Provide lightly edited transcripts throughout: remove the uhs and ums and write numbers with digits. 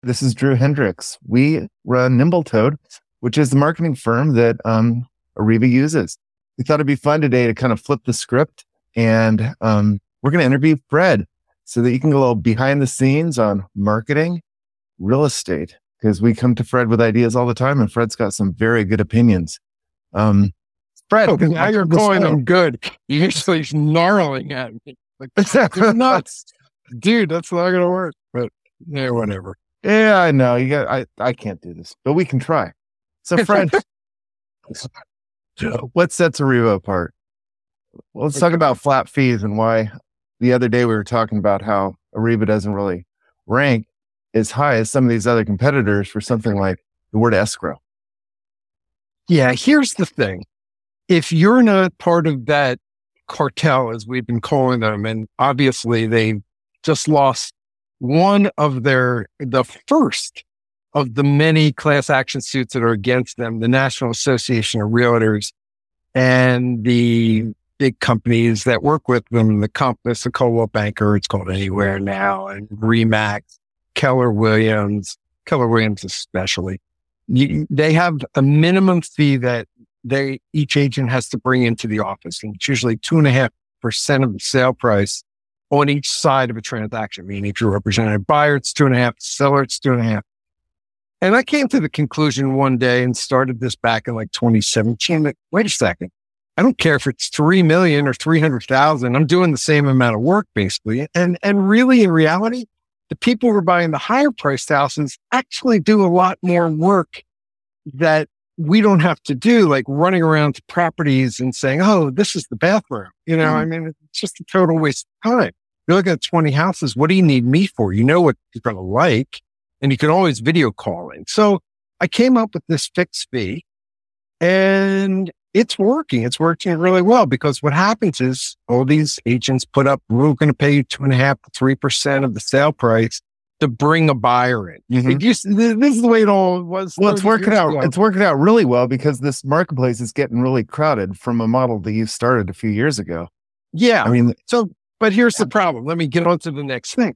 This is Drew Hendricks. We run Nimbletoad, which is the marketing firm that Ariba uses. We thought it'd be fun today to kind of flip the script, and we're going to interview Fred so that you can go a little behind the scenes on marketing, real estate, because we come to Fred with ideas all the time, and Fred's got some very good opinions. Fred, now you're calling them good. You're usually snarling at me. Like, you're nuts. Dude, that's not going to work. But yeah, whatever. Yeah, I know. I can't do this, but we can try. So, Fred, what sets Ariba apart? Well, let's talk about flat fees and why the other day we were talking about how Ariba doesn't really rank as high as some of these other competitors for something like the word escrow. Yeah, here's the thing. If you're not part of that cartel, as we've been calling them, and obviously they just lost one of the first of the many class action suits that are against them, the National Association of Realtors and the big companies that work with them, the Compass, the Coldwell Banker, it's called Anywhere now, and Remax, Keller Williams especially. They have a minimum fee that each agent has to bring into the office, and it's usually 2.5% of the sale price on each side of a transaction. Meaning if you're representing a buyer, it's 2.5%, seller, it's 2.5%. And I came to the conclusion one day and started this back in like 2017, that, wait a second, I don't care if it's 3 million or 300,000. I'm doing the same amount of work basically. And really in reality, the people who are buying the higher priced houses actually do a lot more work that we don't have to do, like running around to properties and saying, oh, this is the bathroom. I mean, it's just a total waste of time. You're looking at 20 houses. What do you need me for? You know what you're going to like, and you can always video call in. So I came up with this fixed fee, and it's working. It's working really well, because what happens is all these agents put up, we're going to pay you 2.5% to 3% of the sale price to bring a buyer in. Mm-hmm. This is the way it all was. Well, it's working out. It's working out really well, because this marketplace is getting really crowded from a model that you started a few years ago. Yeah. I mean, but here's the problem. Let me get on to the next thing.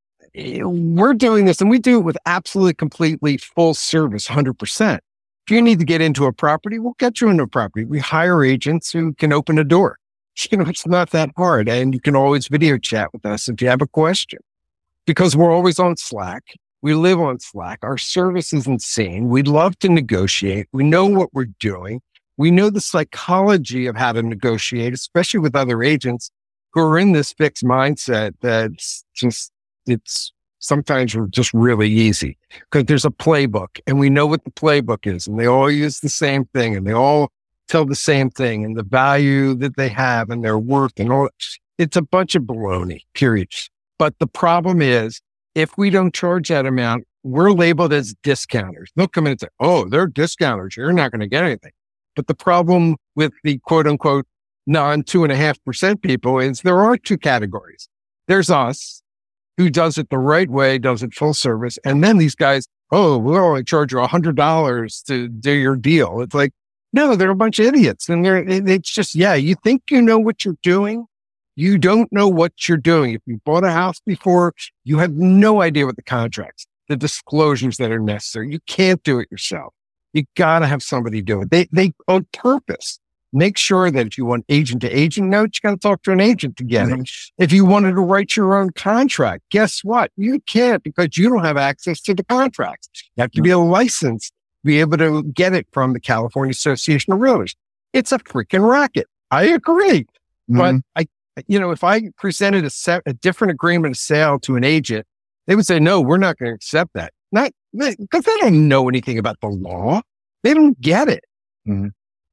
We're doing this, and we do it with absolutely, completely full service, 100%. If you need to get into a property, we'll get you into a property. We hire agents who can open a door. It's not that hard. And you can always video chat with us if you have a question, because we're always on Slack. We live on Slack. Our service is insane. We love to negotiate. We know what we're doing. We know the psychology of how to negotiate, especially with other agents who are in this fixed mindset that's it's sometimes just really easy, because there's a playbook, and we know what the playbook is, and they all use the same thing, and they all tell the same thing, and the value that they have and their worth and all. It's a bunch of baloney, period. But the problem is, if we don't charge that amount, we're labeled as discounters. They'll come in and say, oh, they're discounters. You're not going to get anything. But the problem with the quote unquote non 2.5% people is there are two categories. There's us, who does it the right way, does it full service. And then these guys, oh, we'll only charge you $100 to do your deal. It's like, no, they're a bunch of idiots. And it's just, you think you know what you're doing. You don't know what you're doing. If you bought a house before, you have no idea what the contracts, the disclosures that are necessary. You can't do it yourself. You got to have somebody do it. They on purpose make sure that if you want agent to agent notes, you got to talk to an agent to get it. If you wanted to write your own contract, guess what? You can't, because you don't have access to the contracts. You have to be licensed to be able to get it from the California Association of Realtors. It's a freaking racket. I agree. But if I presented a different agreement of sale to an agent, they would say, no, we're not going to accept that. Not because they don't know anything about the law. They don't get it. Mm-hmm.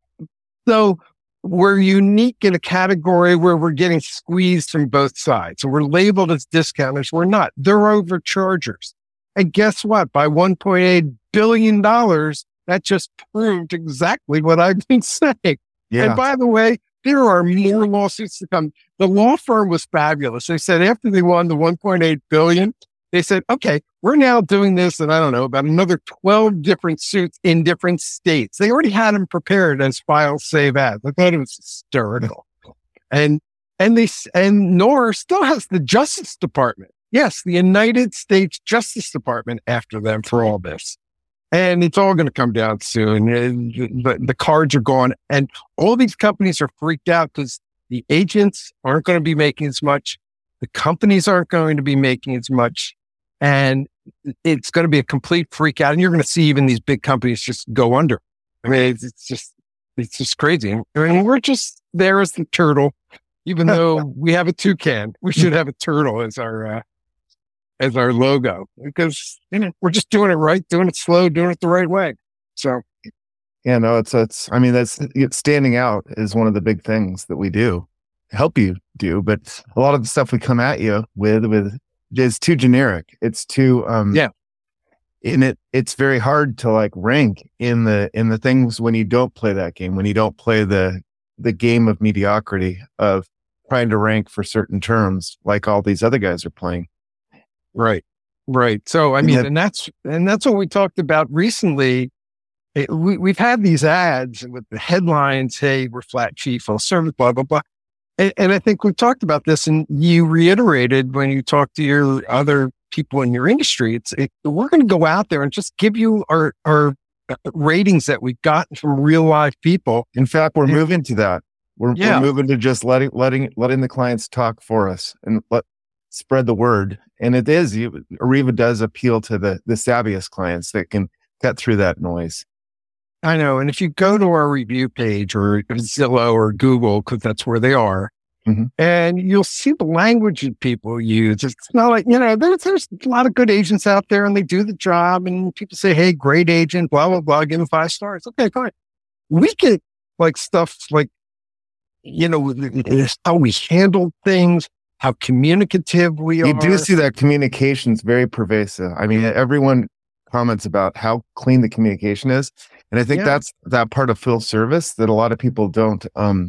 So we're unique in a category where we're getting squeezed from both sides. So we're labeled as discounters. We're not. They're overchargers. And guess what? By $1.8 billion, that just proved exactly what I've been saying. Yeah. And by the way, there are more lawsuits to come. The law firm was fabulous. They said after they won the $1.8 billion, they said, okay, we're now doing this, and I don't know, about another 12 different suits in different states. They already had them prepared as file save as. I thought it was hysterical. And NOR still has the Justice Department. Yes, the United States Justice Department after them for all this. And it's all going to come down soon. And the cards are gone. And all these companies are freaked out because the agents aren't going to be making as much. The companies aren't going to be making as much. And it's going to be a complete freak out. And you're going to see even these big companies just go under. I mean, it's just crazy. I mean, we're just there as the turtle, even though we have a toucan. We should have a turtle as our logo, because we're just doing it right, doing it slow, doing it the right way. So, yeah, no, it's. I mean, it's standing out is one of the big things that we do, help you do. But a lot of the stuff we come at you with is too generic. It's too and it's very hard to like rank in the things when you don't play that game, when you don't play the game of mediocrity of trying to rank for certain terms like all these other guys are playing. Right. So, I mean, and that's what we talked about recently. We've had these ads with the headlines, "Hey, we're flat fee, full service, blah, blah, blah." And I think we've talked about this, and you reiterated when you talked to your other people in your industry, we're going to go out there and just give you our ratings that we've gotten from real live people. In fact, we're moving to that. We're moving to just letting the clients talk for us and spread the word. And it is, Ariva does appeal to the savviest clients that can cut through that noise. I know. And if you go to our review page or Zillow or Google, because that's where they are, and you'll see the language that people use. It's not like, there's a lot of good agents out there and they do the job and people say, "Hey, great agent, blah, blah, blah, give them 5 stars. Okay, fine. We get like stuff like, how we handle things, how communicative we are. You do see that communication's very pervasive. I mean, everyone comments about how clean the communication is. And I think that's that part of full service that a lot of people don't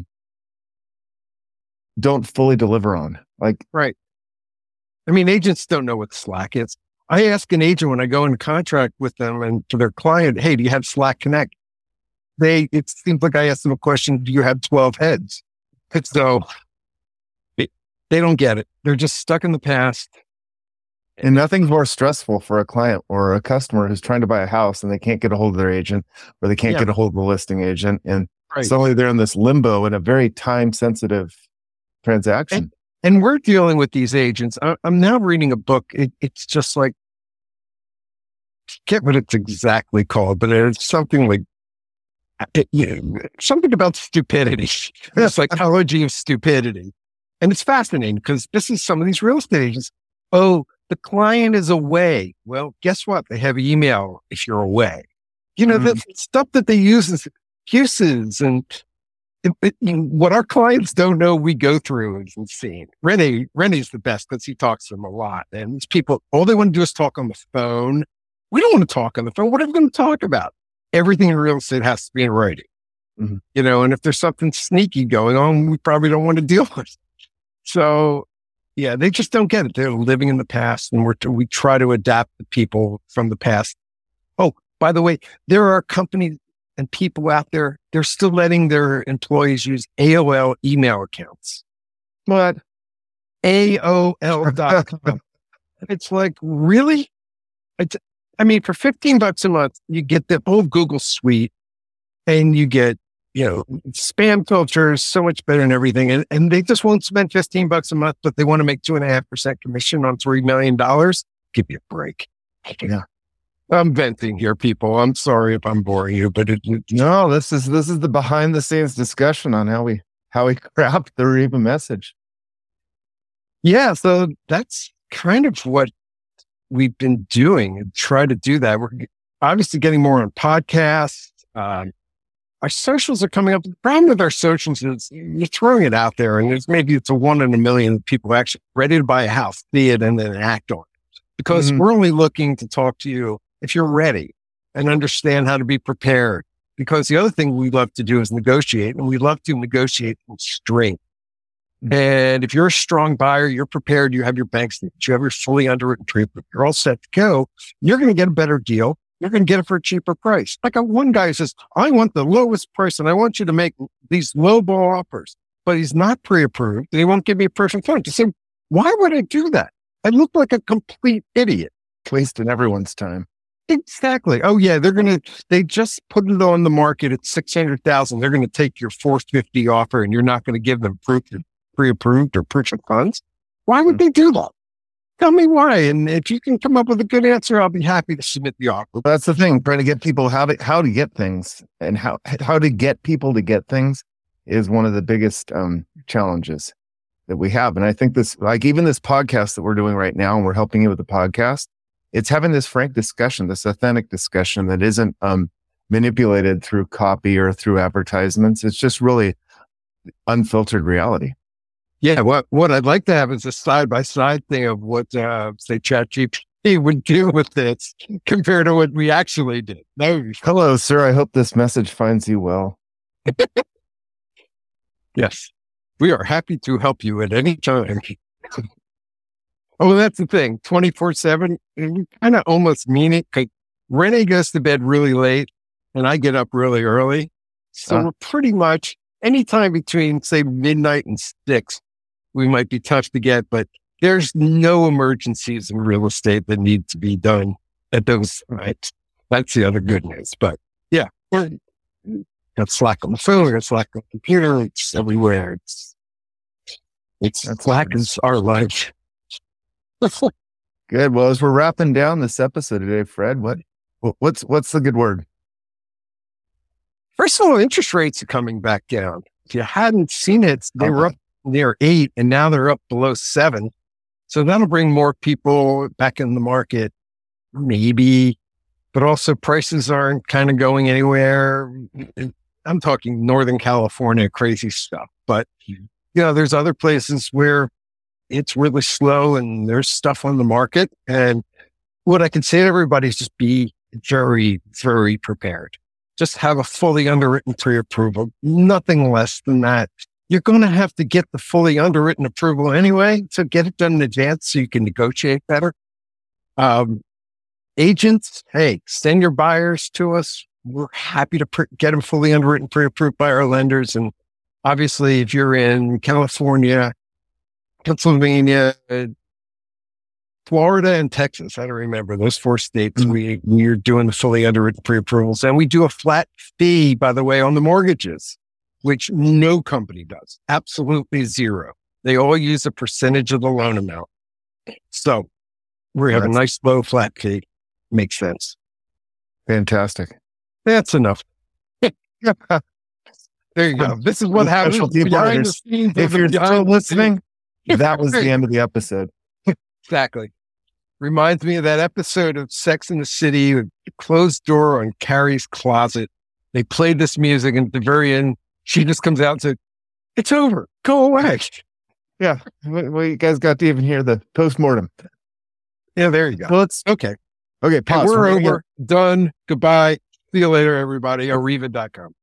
fully deliver on. Like, right. I mean, agents don't know what Slack is. I ask an agent when I go into contract with them and to their client, "Hey, do you have Slack Connect?" It seems like I ask them a question, "Do you have 12 heads?" It's so they don't get it. They're just stuck in the past. And nothing's more stressful for a client or a customer who's trying to buy a house and they can't get a hold of their agent or they can't get a hold of the listing agent. And suddenly they're in this limbo in a very time sensitive transaction. And we're dealing with these agents. I'm now reading a book. It's just like, I forget what it's exactly called, but it's something like, something about stupidity, the psychology of stupidity. And it's fascinating because this is some of these real estate agents. "Oh, the client is away." Well, guess what? They have email if you're away. The stuff that they use as excuses and what our clients don't know we go through is insane. Rene's the best because he talks to them a lot. And these people, all they want to do is talk on the phone. We don't want to talk on the phone. What are we going to talk about? Everything in real estate has to be in writing. And if there's something sneaky going on, we probably don't want to deal with it. So, yeah, they just don't get it. They're living in the past, and we try to adapt the people from the past. Oh, by the way, there are companies and people out there, they're still letting their employees use AOL email accounts. What? AOL.com. It's like, really? For $15 a month, you get the whole Google suite and you get, spam filters, so much better than everything. And they just won't spend $15 a month, but they want to make 2.5% commission on $3 million. Give me a break. Yeah. I'm venting here, people. I'm sorry if I'm boring you, but no, this is the behind the scenes discussion on how we craft the Ariva message. Yeah. So that's kind of what we've been doing and try to do that. We're obviously getting more on podcasts. Our socials are coming up. The problem with our socials is you're throwing it out there and maybe it's a 1 in a million people actually ready to buy a house, see it, and then act on it. Because we're only looking to talk to you if you're ready and understand how to be prepared. Because the other thing we love to do is negotiate, and we love to negotiate with strength. And if you're a strong buyer, you're prepared, you have your bank statements, you have your fully underwritten treatment, you're all set to go, you're going to get a better deal. You're going to get it for a cheaper price. Like one guy says, "I want the lowest price and I want you to make these lowball offers," but he's not pre-approved and he won't give me a perfect fund. You say, why would I do that? I look like a complete idiot. Wasting everyone's time. Exactly. Oh yeah, they just put it on the market at 600,000. They're going to take your 450 offer and you're not going to give them proof you're pre-approved or proof of funds. Why would they do that? Tell me why. And if you can come up with a good answer, I'll be happy to submit the offer. That's the thing, trying to get people how to get things, and how to get people to get things is one of the biggest challenges that we have. And I think this, like even this podcast that we're doing right now, and we're helping you with the podcast, it's having this frank discussion, this authentic discussion that isn't manipulated through copy or through advertisements. It's just really unfiltered reality. Yeah, what I'd like to have is a side-by-side thing of what, say, ChatGPT would do with this compared to what we actually did. Hello, sir. I hope this message finds you well. Yes, we are happy to help you at any time. Oh, that's the thing, 24/7. We kind of almost mean it. Renee goes to bed really late, and I get up really early. So we're pretty much anytime between, say, midnight and 6. We might be tough to get, but there's no emergencies in real estate that need to be done at those times. That's the other good news. But yeah, got Slack on the phone, got Slack on the computer, it's everywhere. Slack is our life. Good. Well, as we're wrapping down this episode today, Fred, what's the good word? First of all, interest rates are coming back down. If you hadn't seen it, they were up near 8 and now they're up below 7. So that'll bring more people back in the market, maybe, but also prices aren't kind of going anywhere. I'm talking Northern California, crazy stuff, but there's other places where it's really slow and there's stuff on the market. And what I can say to everybody is just be very, very prepared. Just have a fully underwritten pre-approval, nothing less than that. You're going to have to get the fully underwritten approval anyway, so get it done in advance so you can negotiate better. Agents, hey, send your buyers to us. We're happy to get them fully underwritten, pre-approved by our lenders. And obviously, if you're in California, Pennsylvania, Florida, and Texas, I don't remember those 4 states, we're doing the fully underwritten pre-approvals. And we do a flat fee, by the way, on the mortgages, which no company does. Absolutely zero. They all use a percentage of the loan amount. So we have a nice low flat fee. Makes sense. Fantastic. That's enough. There you go. This is what happens behind the scenes. If you're still listening, that was the end of the episode. Exactly. Reminds me of that episode of Sex and the City, with the closed door on Carrie's closet. They played this music, and at the very end, she just comes out and said, "It's over. Go away." Yeah. Well, you guys got to even hear the postmortem. Yeah, there you go. Well, okay. Okay, pause. We're over. Done. Goodbye. See you later, everybody. Arriva.com.